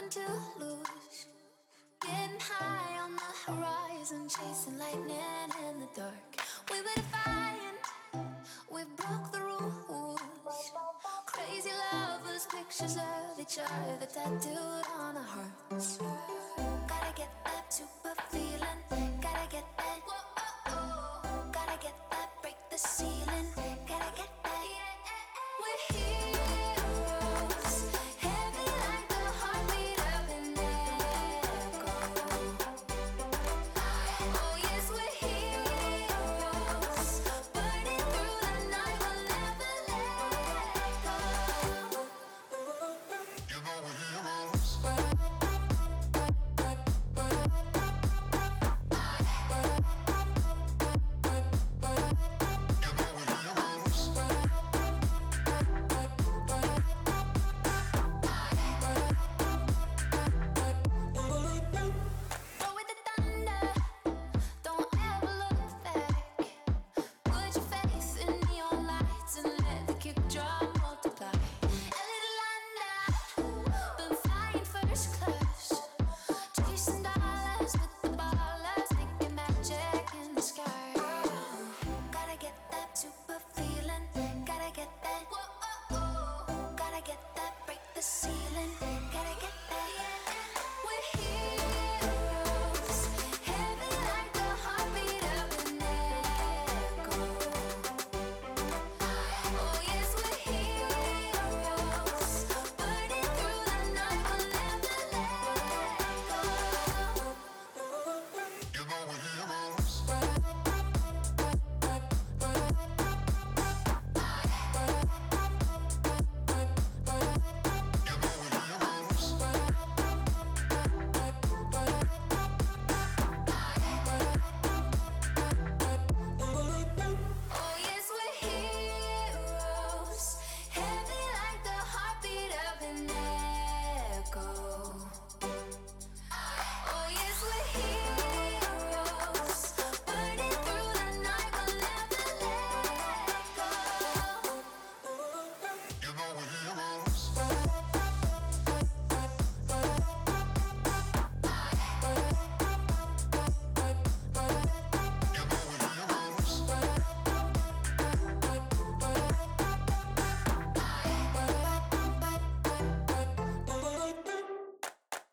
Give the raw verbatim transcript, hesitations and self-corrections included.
to lose. Getting high on the horizon, chasing lightning in the dark. We were defying, we broke the rules. Crazy lovers, pictures of each other tattooed on our hearts. Gotta get that super feeling, gotta get that, whoa, oh, oh. Gotta get that, break the seal.